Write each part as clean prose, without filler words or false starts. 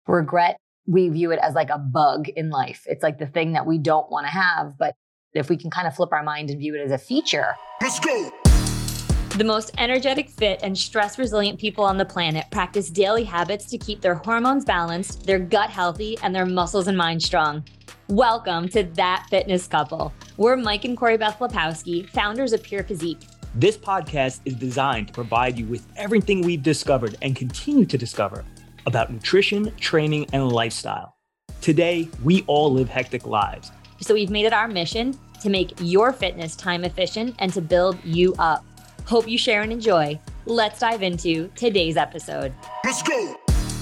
Regret, we view it as like a bug in life. It's like the thing that we don't want to have. But if we can kind of flip our mind and view it as a feature. Let's go. The most energetic, fit, and stress-resilient people on the planet practice daily habits to keep their hormones balanced, their gut healthy, and their muscles and mind strong. Welcome to That Fitness Couple. We're Mike and Corey Beth Lepowski, founders of Pure Physique. This podcast is designed to provide you with everything we've discovered and continue to discover about nutrition, training, and lifestyle. Today, we all live hectic lives. So we've made it our mission to make your fitness time efficient and to build you up. Hope you share and enjoy. Let's dive into today's episode. Let's go.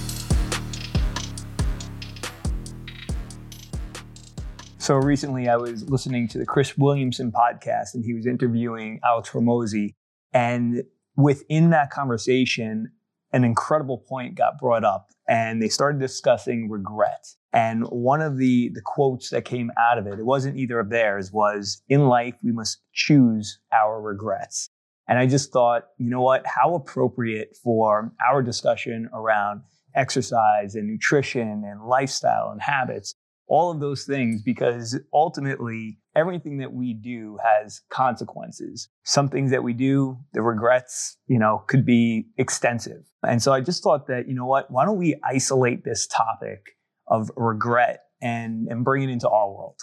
So recently I was listening to the Chris Williamson podcast and he was interviewing Alex Hormozi. And within that conversation, an incredible point got brought up and they started discussing regret. And one of the quotes that came out of it wasn't either of theirs, was, "In life, we must choose our regrets." And I just thought, you know what, how appropriate for our discussion around exercise and nutrition and lifestyle and habits, all of those things, because ultimately everything that we do has consequences. Some things that we do, the regrets, could be extensive. And so I just thought that, you know what, why don't we isolate this topic of regret and bring it into our world?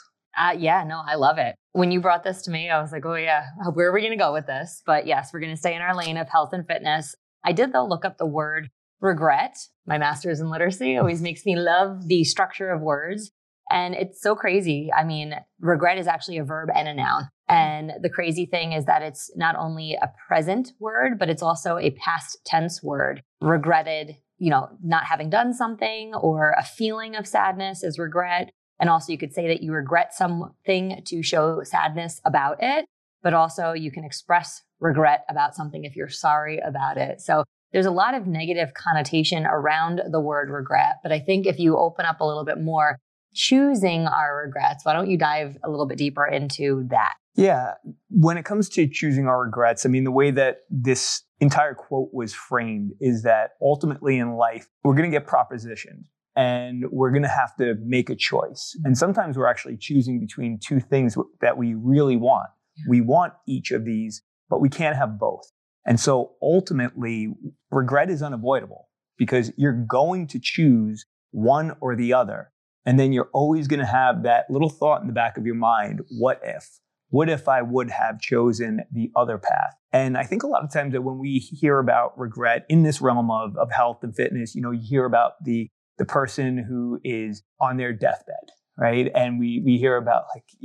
I love it. When you brought this to me, I was like, oh yeah, where are we going to go with this? But yes, we're going to stay in our lane of health and fitness. I did though look up the word regret. My master's in literacy always makes me love the structure of words. And it's so crazy. I mean, regret is actually a verb and a noun. And the crazy thing is that it's not only a present word, but it's also a past tense word. Regretted, not having done something, or a feeling of sadness is regret. And also you could say that you regret something to show sadness about it, but also you can express regret about something if you're sorry about it. So there's a lot of negative connotation around the word regret. But I think if you open up a little bit more, choosing our regrets, why don't you dive a little bit deeper into that? Yeah. When it comes to choosing our regrets, I mean, the way that this entire quote was framed is that ultimately in life, we're going to get propositioned. And we're going to have to make a choice. And sometimes we're actually choosing between two things that we really want. We want each of these, but we can't have both. And so ultimately, regret is unavoidable because you're going to choose one or the other. And then you're always going to have that little thought in the back of your mind, what if? What if I would have chosen the other path? And I think a lot of times that when we hear about regret in this realm of health and fitness, you hear about the person who is on their deathbed, right? And we hear about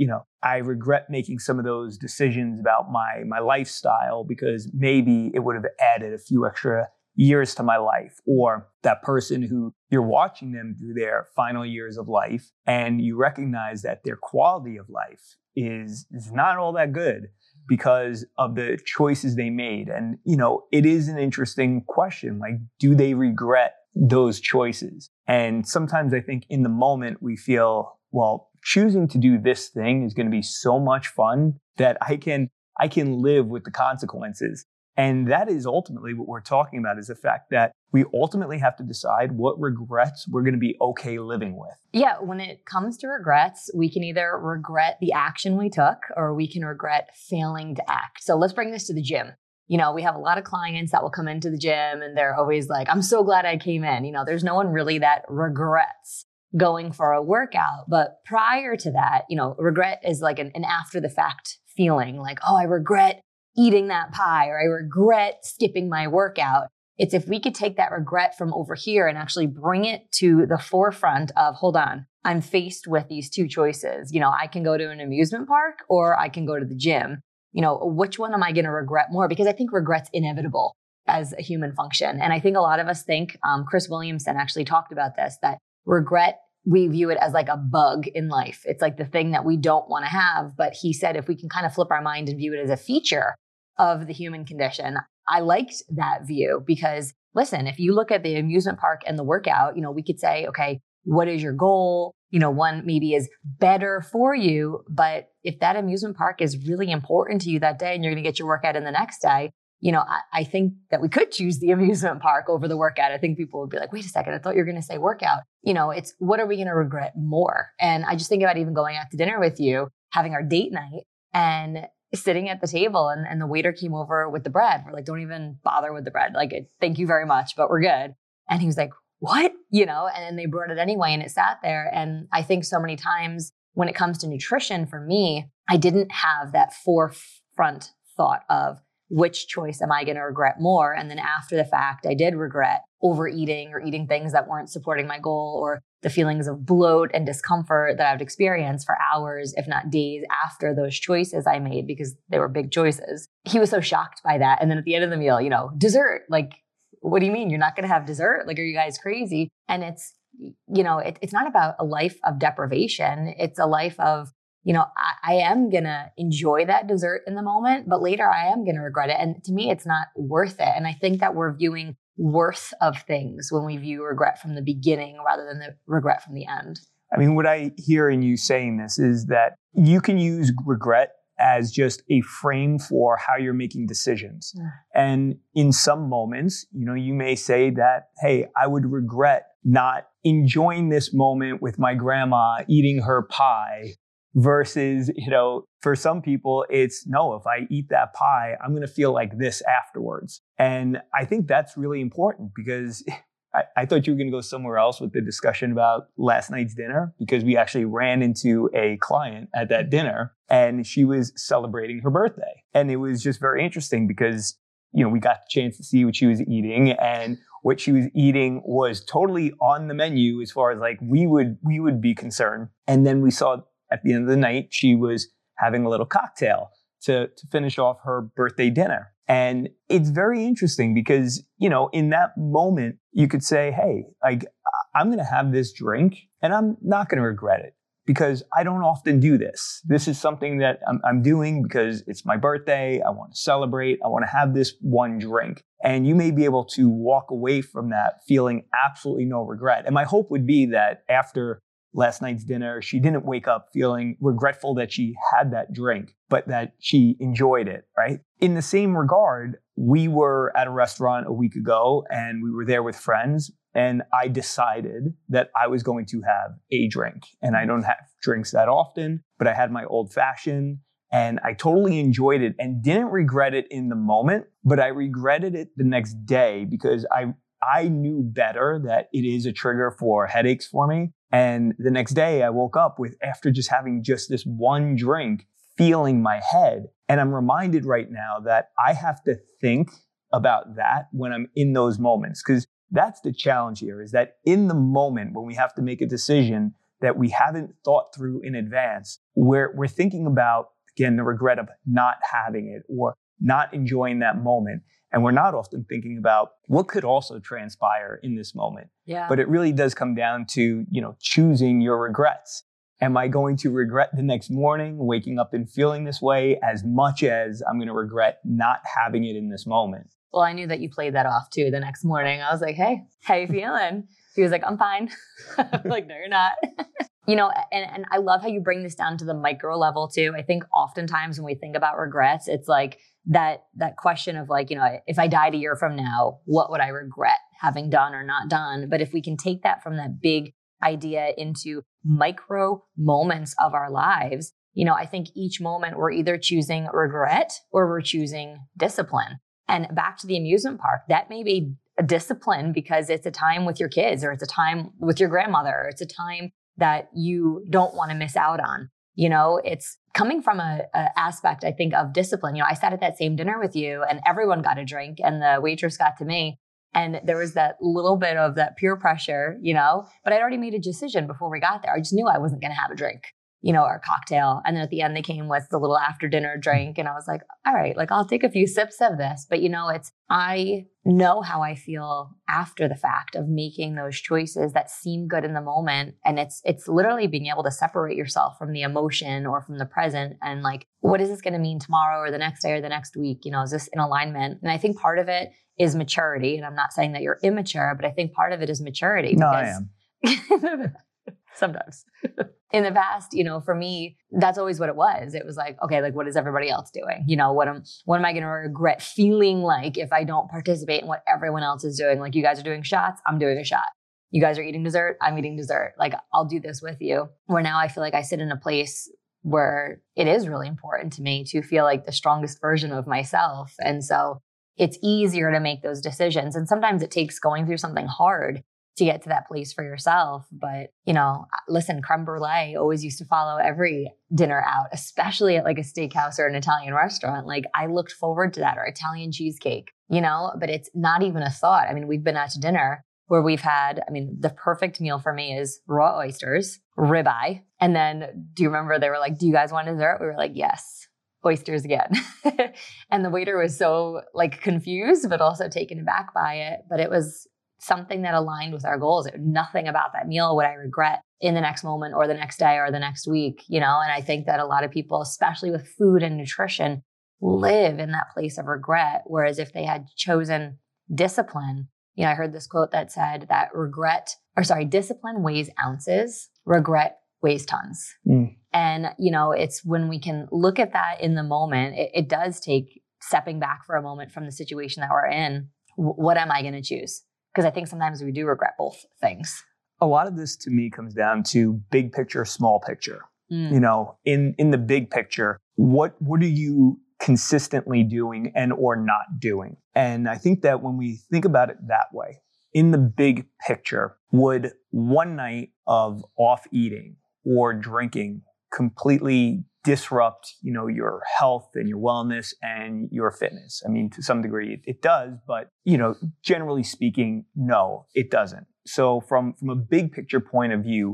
I regret making some of those decisions about my lifestyle because maybe it would have added a few extra years to my life. Or that person who you're watching them through their final years of life and you recognize that their quality of life is not all that good because of the choices they made. And, it is an interesting question. Like, do they regret those choices? And sometimes I think in the moment we feel, well, choosing to do this thing is going to be so much fun that I can live with the consequences. And that is ultimately what we're talking about, is the fact that we ultimately have to decide what regrets we're going to be okay living with. Yeah, when it comes to regrets, we can either regret the action we took or we can regret failing to act. So let's bring this to the gym. We have a lot of clients that will come into the gym and they're always like, I'm so glad I came in. There's no one really that regrets going for a workout. But prior to that, regret is like an after the fact feeling, like, oh, I regret eating that pie, or I regret skipping my workout. It's if we could take that regret from over here and actually bring it to the forefront of, hold on, I'm faced with these two choices. I can go to an amusement park or I can go to the gym. Which one am I going to regret more? Because I think regret's inevitable as a human function. And I think a lot of us think, Chris Williamson actually talked about this, that regret, we view it as like a bug in life. It's like the thing that we don't want to have. But he said, if we can kind of flip our mind and view it as a feature of the human condition, I liked that view because listen, if you look at the amusement park and the workout, we could say, okay, what is your goal? One maybe is better for you, but if that amusement park is really important to you that day and you're going to get your workout in the next day, I think that we could choose the amusement park over the workout. I think people would be like, wait a second, I thought you were going to say workout. It's what are we going to regret more? And I just think about even going out to dinner with you, having our date night and sitting at the table and the waiter came over with the bread. We're like, don't even bother with the bread. Like, thank you very much, but we're good. And he was like, what? And then they brought it anyway and it sat there. And I think so many times when it comes to nutrition for me, I didn't have that forefront thought of which choice am I going to regret more? And then after the fact, I did regret overeating or eating things that weren't supporting my goal, or the feelings of bloat and discomfort that I would experience for hours, if not days after those choices I made, because they were big choices. He was so shocked by that. And then at the end of the meal, dessert, like, what do you mean? You're not going to have dessert? Like, are you guys crazy? And it's, it's not about a life of deprivation. It's a life of, I am going to enjoy that dessert in the moment, but later I am going to regret it. And to me, it's not worth it. And I think that we're viewing worth of things when we view regret from the beginning rather than the regret from the end. I mean, what I hear in you saying this is that you can use regret as just a frame for how you're making decisions. Yeah. And in some moments, you may say that, hey, I would regret not enjoying this moment with my grandma eating her pie. Versus, for some people, it's no, if I eat that pie, I'm going to feel like this afterwards. And I think that's really important because I thought you were going to go somewhere else with the discussion about last night's dinner, because we actually ran into a client at that dinner and she was celebrating her birthday. And it was just very interesting because, we got the chance to see what she was eating, and what she was eating was totally on the menu as far as like we would be concerned. And then we saw at the end of the night, she was having a little cocktail to finish off her birthday dinner. And it's very interesting because, in that moment, you could say, hey, like, I'm going to have this drink and I'm not going to regret it because I don't often do this. This is something that I'm doing because it's my birthday. I want to celebrate. I want to have this one drink. And you may be able to walk away from that feeling absolutely no regret. And my hope would be that after last night's dinner, she didn't wake up feeling regretful that she had that drink, but that she enjoyed it, right? In the same regard, we were at a restaurant a week ago and we were there with friends, and I decided that I was going to have a drink. And I don't have drinks that often, but I had my old fashioned and I totally enjoyed it and didn't regret it in the moment, but I regretted it the next day because I knew better that it is a trigger for headaches for me. And the next day I woke up with, after just having just this one drink, feeling my head. And I'm reminded right now that I have to think about that when I'm in those moments, because that's the challenge here, is that in the moment when we have to make a decision that we haven't thought through in advance, we're thinking about, again, the regret of not having it or not enjoying that moment. And we're not often thinking about what could also transpire in this moment. Yeah. But it really does come down to, choosing your regrets. Am I going to regret the next morning waking up and feeling this way as much as I'm going to regret not having it in this moment? Well, I knew that you played that off too the next morning. I was like, hey, how you feeling? He was like, I'm fine. I'm like, no, you're not. And I love how you bring this down to the micro level too. I think oftentimes when we think about regrets, it's like that question of like, if I died a year from now, what would I regret having done or not done? But if we can take that from that big idea into micro moments of our lives, I think each moment we're either choosing regret or we're choosing discipline. And back to the amusement park, that may be a discipline because it's a time with your kids, or it's a time with your grandmother, or it's a time that you don't want to miss out on. It's coming from a aspect, I think, of discipline. I sat at that same dinner with you and everyone got a drink and the waitress got to me. And there was that little bit of that peer pressure, but I'd already made a decision before we got there. I just knew I wasn't going to have a drink, or a cocktail. And then at the end, they came with the little after dinner drink. And I was like, all right, like I'll take a few sips of this. But I know how I feel after the fact of making those choices that seem good in the moment. And it's literally being able to separate yourself from the emotion or from the present. And like, what is this going to mean tomorrow or the next day or the next week? Is this in alignment? And I think part of it is maturity. And I'm not saying that you're immature, but I think part of it is maturity. No, I am. Sometimes. In the past, for me, that's always what it was. It was like, okay, like what is everybody else doing? What am I going to regret feeling like if I don't participate in what everyone else is doing? Like you guys are doing shots, I'm doing a shot. You guys are eating dessert, I'm eating dessert. Like I'll do this with you. Where now I feel like I sit in a place where it is really important to me to feel like the strongest version of myself. And so it's easier to make those decisions. And sometimes it takes going through something hard to get to that place for yourself. But, listen, creme brulee always used to follow every dinner out, especially at like a steakhouse or an Italian restaurant. Like I looked forward to that, or Italian cheesecake, but it's not even a thought. I mean, we've been out to dinner where we've had, the perfect meal for me is raw oysters, ribeye. And then do you remember they were like, do you guys want dessert? We were like, yes, oysters again. And the waiter was so like confused, but also taken aback by it. But it was something that aligned with our goals. Nothing about that meal would I regret in the next moment or the next day or the next week, and I think that a lot of people, especially with food and nutrition, live in that place of regret. Whereas if they had chosen discipline, I heard this quote that said that discipline weighs ounces, regret weighs tons. And, it's when we can look at that in the moment, it does take stepping back for a moment from the situation that we're in. What am I going to choose? Because I think sometimes we do regret both things. A lot of this to me comes down to big picture, small picture. In the big picture, what are you consistently doing and or not doing? And I think that when we think about it that way, in the big picture, would one night of off eating or drinking completely disrupt, your health and your wellness and your fitness? I mean, to some degree it does, but, generally speaking, no, it doesn't. So from a big picture point of view,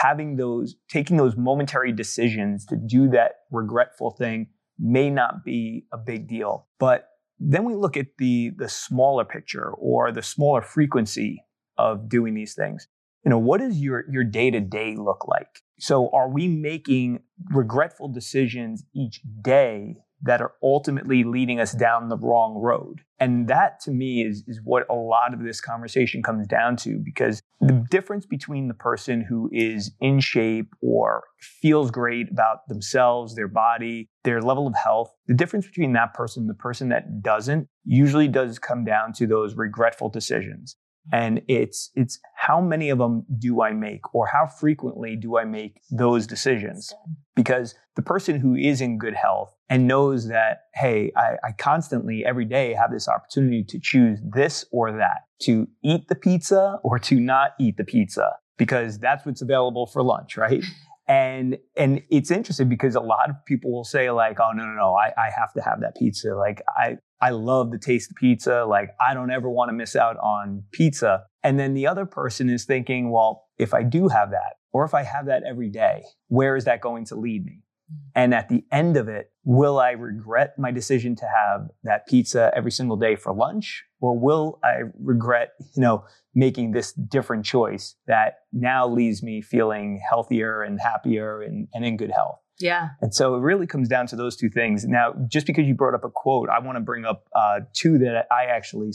taking those momentary decisions to do that regretful thing may not be a big deal. But then we look at the smaller picture or the smaller frequency of doing these things. What does your day-to-day look like? So are we making regretful decisions each day that are ultimately leading us down the wrong road? And that to me is what a lot of this conversation comes down to, because the difference between the person who is in shape or feels great about themselves, their body, their level of health, the difference between that person and the person that doesn't usually does come down to those regretful decisions. And it's how many of them do I make, or how frequently do I make those decisions? Because the person who is in good health and knows that, hey, I constantly every day have this opportunity to choose this or that, to eat the pizza or to not eat the pizza, because that's what's available for lunch, right? And it's interesting because a lot of people will say like, oh, no, I have to have that pizza. Like I love the taste of pizza. Like I don't ever want to miss out on pizza. And then the other person is thinking, well, if I do have that, or if I have that every day, where is that going to lead me? And at the end of it, will I regret my decision to have that pizza every single day for lunch? Or will I regret, making this different choice that now leaves me feeling healthier and happier and in good health? Yeah. And so it really comes down to those two things. Now, just because you brought up a quote, I want to bring up two that I actually,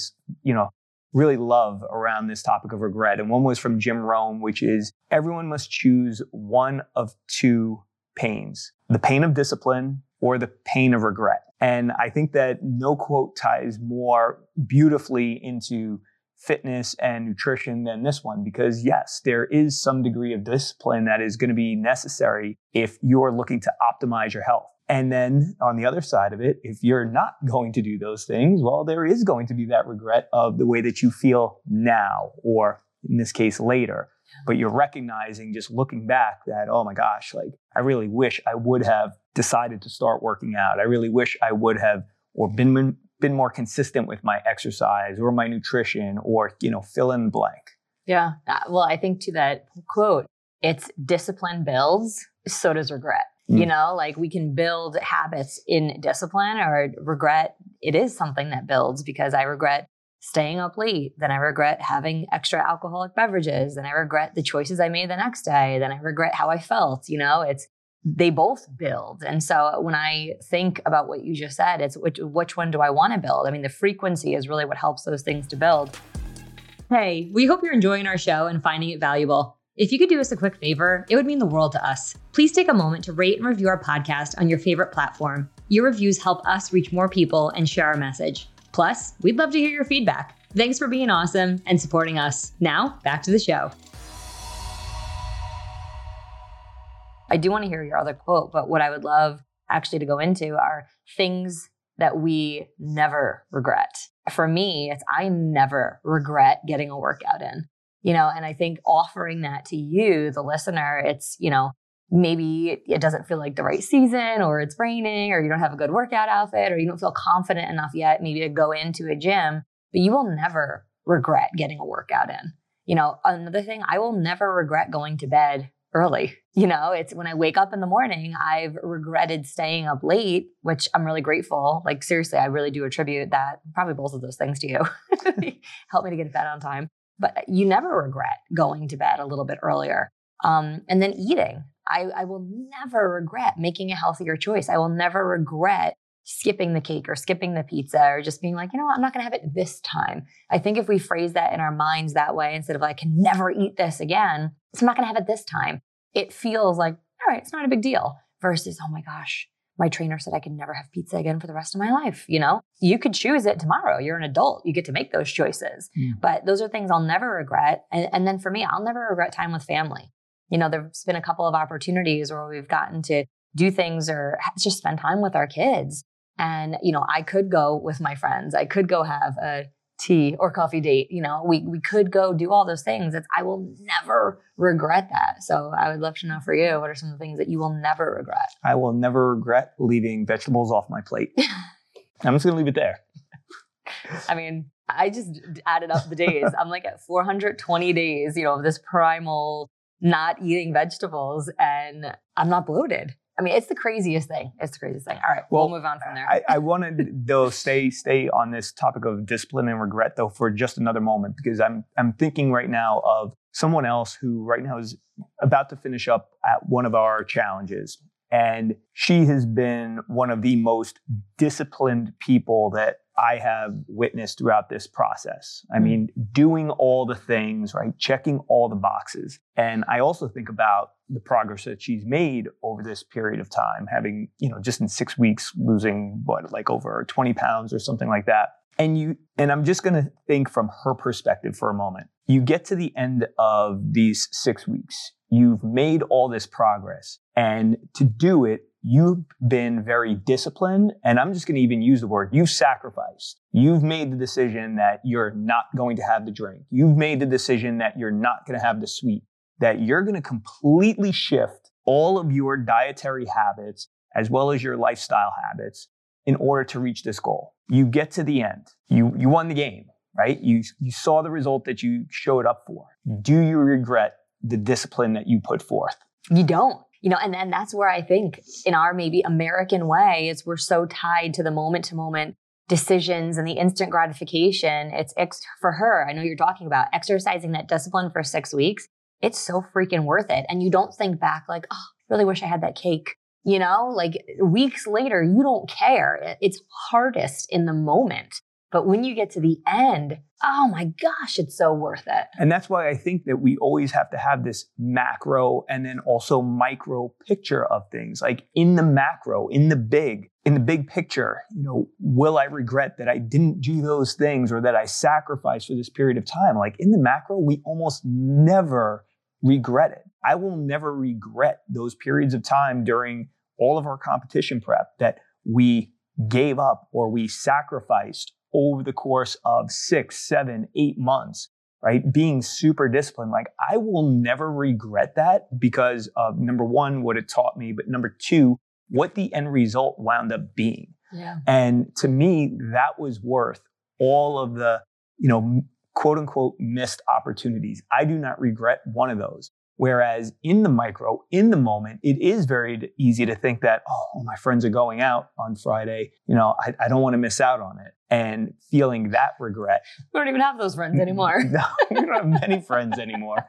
really love around this topic of regret. And one was from Jim Rohn, which is everyone must choose one of two pains, the pain of discipline or the pain of regret. And I think that no quote ties more beautifully into fitness and nutrition than this one, because yes, there is some degree of discipline that is going to be necessary if you're looking to optimize your health. And then on the other side of it, if you're not going to do those things, well, there is going to be that regret of the way that you feel now, or in this case, later. But you're recognizing, just looking back, that, oh my gosh, like I really wish I would have decided to start working out. I really wish I would have, or been more consistent with my exercise or my nutrition, or, fill in the blank. Yeah. Well, I think to that quote, it's discipline builds, so does regret. Like we can build habits in discipline, or regret. It is something that builds, because I regret staying up late. Then I regret having extra alcoholic beverages. Then I regret the choices I made the next day. Then I regret how I felt. They both build. And so when I think about what you just said, it's which one do I want to build? I mean, the frequency is really what helps those things to build. Hey, we hope you're enjoying our show and finding it valuable. If you could do us a quick favor, it would mean the world to us. Please take a moment to rate and review our podcast on your favorite platform. Your reviews help us reach more people and share our message. Plus, we'd love to hear your feedback. Thanks for being awesome and supporting us. Now, back to the show. I do want to hear your other quote, but what I would love actually to go into are things that we never regret. For me, it's I never regret getting a workout in, and I think offering that to you, the listener, it's, maybe it doesn't feel like the right season, or it's raining, or you don't have a good workout outfit, or you don't feel confident enough yet maybe to go into a gym, but you will never regret getting a workout in. Another thing, I will never regret going to bed early. It's when I wake up in the morning, I've regretted staying up late, which I'm really grateful. Like, seriously, I really do attribute that, probably both of those things to you. Help me to get to bed on time. But you never regret going to bed a little bit earlier. And then eating. I will never regret making a healthier choice. I will never regret skipping the cake or skipping the pizza, or just being like, I'm not going to have it this time. I think if we phrase that in our minds that way, instead of like, I can never eat this again, so I'm not going to have it this time. It feels like, all right, it's not a big deal, versus, oh my gosh, my trainer said I could never have pizza again for the rest of my life. You could choose it tomorrow. You're an adult. You get to make those choices. But those are things I'll never regret. And then for me, I'll never regret time with family. There's been a couple of opportunities where we've gotten to do things or just spend time with our kids. And, I could go with my friends. I could go have a tea or coffee date. We could go do all those things. I will never regret that. So I would love to know for you, what are some of the things that you will never regret? I will never regret leaving vegetables off my plate. I'm just going to leave it there. I mean, I just added up the days. I'm like at 420 days, of this primal not eating vegetables, and I'm not bloated. I mean, it's the craziest thing. All right, we'll move on from there. I want to though stay on this topic of discipline and regret though for just another moment, because I'm thinking right now of someone else who right now is about to finish up at one of our challenges, and she has been one of the most disciplined people that I have witnessed throughout this process. I mean, doing all the things, right? Checking all the boxes. And I also think about the progress that she's made over this period of time, having, just in 6 weeks, losing over 20 pounds or something like that. And I'm just going to think from her perspective for a moment. You get to the end of these 6 weeks, you've made all this progress, and to do it, you've been very disciplined, and I'm just going to even use the word, you've sacrificed. You've made the decision that you're not going to have the drink. You've made the decision that you're not going to have the sweet, that you're going to completely shift all of your dietary habits as well as your lifestyle habits in order to reach this goal. You get to the end. You won the game, right? You saw the result that you showed up for. Do you regret the discipline that you put forth? You don't. And then that's where I think in our maybe American way is we're so tied to the moment to moment decisions and the instant gratification. It's for her. I know you're talking about exercising that discipline for 6 weeks. It's so freaking worth it. And you don't think back like, oh, I really wish I had that cake. Like weeks later, you don't care. It's hardest in the moment. But when you get to the end, oh my gosh, it's so worth it. And that's why I think that we always have to have this macro and then also micro picture of things. Like in the macro, in the big picture, will I regret that I didn't do those things or that I sacrificed for this period of time? Like in the macro, we almost never regret it. I will never regret those periods of time during all of our competition prep that we gave up or we sacrificed over the course of 6, 7, 8 months, right? Being super disciplined. Like I will never regret that because of number one, what it taught me, but number two, what the end result wound up being. Yeah. And to me, that was worth all of the, quote unquote, missed opportunities. I do not regret one of those. Whereas in the micro, in the moment, it is very easy to think that, oh, my friends are going out on Friday. I don't want to miss out on it. And feeling that regret. We don't even have those friends anymore. No, we don't have many friends anymore.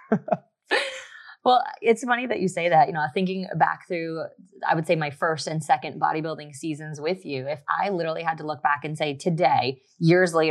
Well, it's funny that you say that, thinking back through, I would say my first and second bodybuilding seasons with you, if I literally had to look back and say today, years later,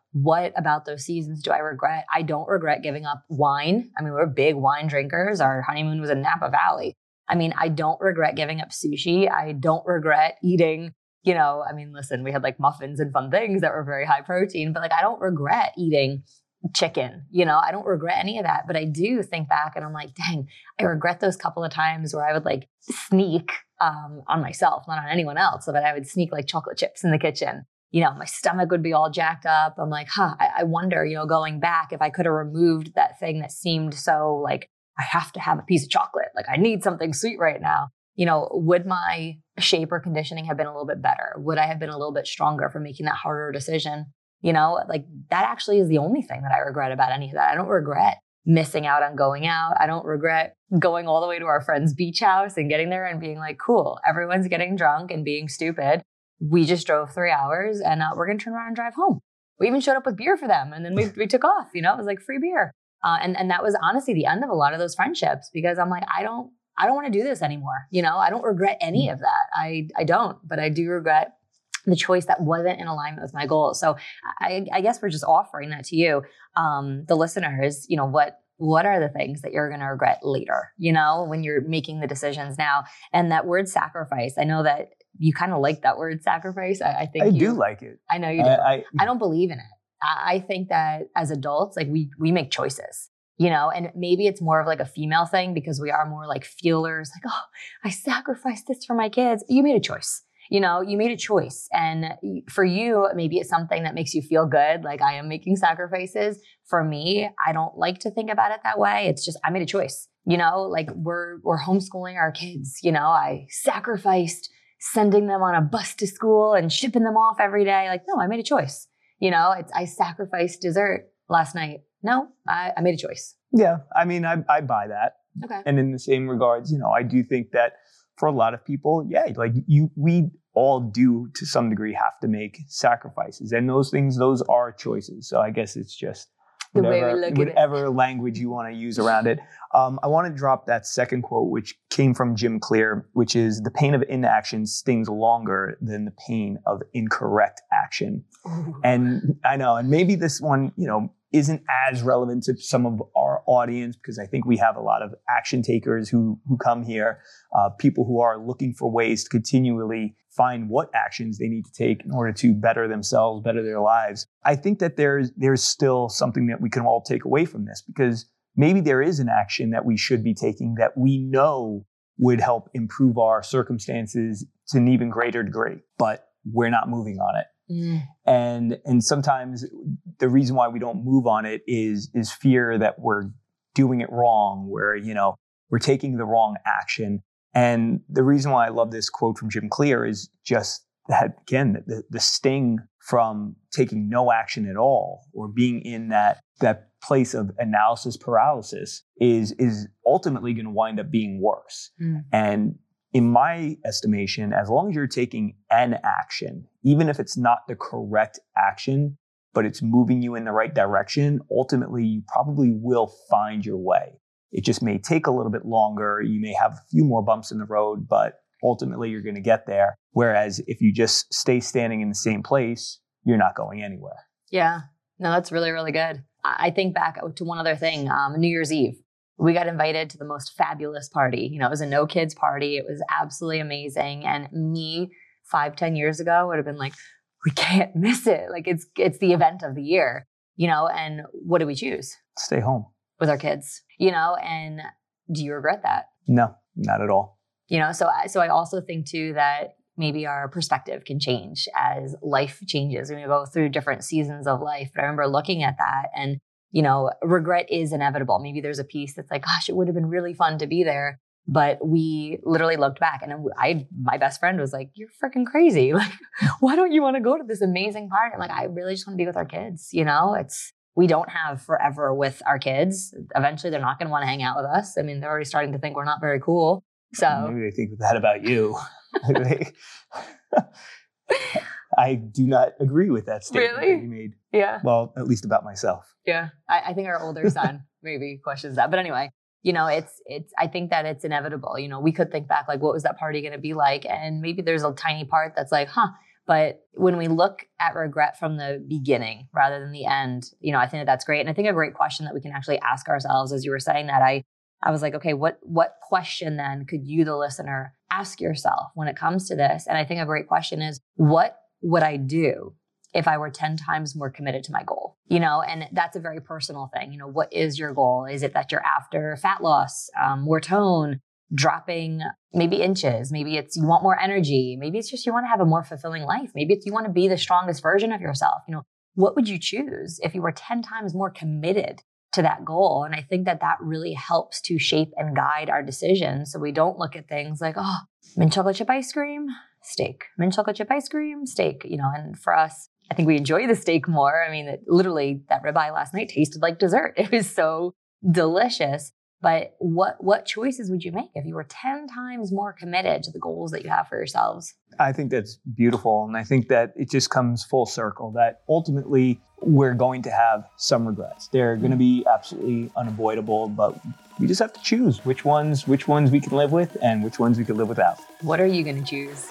what about those seasons do I regret? I don't regret giving up wine. I mean, we're big wine drinkers. Our honeymoon was in Napa Valley. I mean, I don't regret giving up sushi. I don't regret eating, I mean, listen, we had like muffins and fun things that were very high protein, but like, I don't regret eating chicken, I don't regret any of that. But I do think back and I'm like, dang, I regret those couple of times where I would like sneak on myself, not on anyone else, but I would sneak like chocolate chips in the kitchen. My stomach would be all jacked up. I'm like, I wonder, going back if I could have removed that thing that seemed so like, I have to have a piece of chocolate. Like I need something sweet right now. Would my shape or conditioning have been a little bit better? Would I have been a little bit stronger for making that harder decision? Like that actually is the only thing that I regret about any of that. I don't regret missing out on going out. I don't regret going all the way to our friend's beach house and getting there and being like, cool, everyone's getting drunk and being stupid. We just drove 3 hours and we're going to turn around and drive home. We even showed up with beer for them. And then we took off, it was like free beer. And that was honestly the end of a lot of those friendships because I'm like, I don't want to do this anymore. I don't regret any of that. I don't, but I do regret the choice that wasn't in alignment with my goals. So I guess we're just offering that to you, the listeners, what are the things that you're going to regret later, when you're making the decisions now? And that word sacrifice, I know that you kind of like that word sacrifice. I think I do like it. I know you do. I don't believe in it. I think that as adults, like we make choices, and maybe it's more of like a female thing because we are more like feelers, like, oh, I sacrificed this for my kids. You made a choice. You made a choice. And for you, maybe it's something that makes you feel good. Like I am making sacrifices. For me, I don't like to think about it that way. It's just, I made a choice, like we're homeschooling our kids. I sacrificed sending them on a bus to school and shipping them off every day. Like, no, I made a choice. I sacrificed dessert last night. No, I made a choice. Yeah. I mean, I buy that. Okay. And in the same regards, I do think that for a lot of people, yeah, like we all do to some degree have to make sacrifices. And those are choices. So I guess it's just whatever language you want to use around it. I want to drop that second quote, which came from Jim Clear, which is the pain of inaction stings longer than the pain of incorrect action. Ooh. And I know, and maybe this one, isn't as relevant to some of our audience because I think we have a lot of action takers who come here, people who are looking for ways to continually find what actions they need to take in order to better themselves, better their lives. I think that there's still something that we can all take away from this because maybe there is an action that we should be taking that we know would help improve our circumstances to an even greater degree, but we're not moving on it. Mm. And sometimes the reason why we don't move on it is fear that we're doing it wrong, where, we're taking the wrong action. And the reason why I love this quote from Jim Clear is just that, again, the sting from taking no action at all or being in that place of analysis paralysis is ultimately going to wind up being worse. Mm. And in my estimation, as long as you're taking an action, even if it's not the correct action, but it's moving you in the right direction, ultimately you probably will find your way. It just may take a little bit longer. You may have a few more bumps in the road, but ultimately you're going to get there. Whereas if you just stay standing in the same place, you're not going anywhere. Yeah, no, that's really, really good. I think back to one other thing, New Year's Eve. We got invited to the most fabulous party. It was a no kids party. It was absolutely amazing. And me 5-10 years ago would have been like, we can't miss it. Like it's the event of the year, and what do we choose? Stay home. With our kids, and do you regret that? No, not at all. So I also think too that maybe our perspective can change as life changes. We go through different seasons of life. But I remember looking at that and regret is inevitable. Maybe there's a piece that's like, gosh, it would have been really fun to be there. But we literally looked back and my best friend was like, you're freaking crazy. Like, why don't you want to go to this amazing party? I'm like, I really just want to be with our kids. We don't have forever with our kids. Eventually they're not going to want to hang out with us. I mean, they're already starting to think we're not very cool. So maybe they think that about you. I do not agree with that statement that you made. Yeah. Well, at least about myself. Yeah. I think our older son maybe questions that. But anyway, I think that it's inevitable. We could think back, like, what was that party going to be like? And maybe there's a tiny part that's like, But when we look at regret from the beginning rather than the end, I think that's great. And I think a great question that we can actually ask ourselves, as you were saying that, I was like, okay, what question then could you, the listener, ask yourself when it comes to this? And I think a great question is, what would I do if I were 10 times more committed to my goal? And that's a very personal thing. What is your goal? Is it that you're after fat loss, more tone, dropping maybe inches? Maybe it's you want more energy. Maybe it's just you want to have a more fulfilling life. Maybe it's you want to be the strongest version of yourself. What would you choose if you were 10 times more committed to that goal? And I think that really helps to shape and guide our decisions. So we don't look at things like, oh, mint chocolate chip ice cream, steak, mint chocolate chip ice cream, steak, and for us, I think we enjoy the steak more. I mean, literally that ribeye last night tasted like dessert. It was so delicious. But what choices would you make if you were 10 times more committed to the goals that you have for yourselves? I think that's beautiful. And I think that it just comes full circle that ultimately we're going to have some regrets. They're going to be absolutely unavoidable, but we just have to choose which ones we can live with and which ones we can live without. What are you going to choose?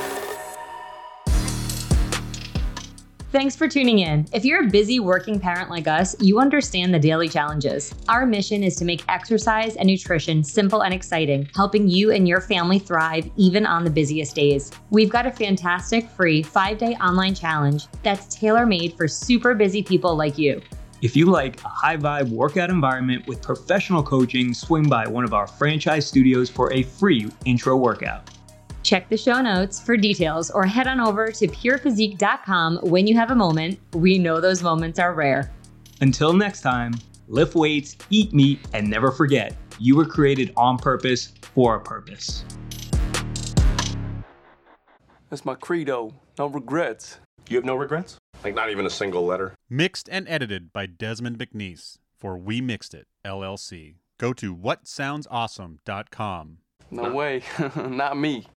Thanks for tuning in. If you're a busy working parent like us, you understand the daily challenges. Our mission is to make exercise and nutrition simple and exciting, helping you and your family thrive even on the busiest days. We've got a fantastic free 5-day online challenge that's tailor-made for super busy people like you. If you like a high-vibe workout environment with professional coaching, swing by one of our franchise studios for a free intro workout. Check the show notes for details or head on over to purephysique.com when you have a moment. We know those moments are rare. Until next time, lift weights, eat meat, and never forget, you were created on purpose for a purpose. That's my credo. No regrets. You have no regrets? Like not even a single letter? Mixed and edited by Desmond McNeese for We Mixed It, LLC. Go to whatsoundsawesome.com. No way. Not me.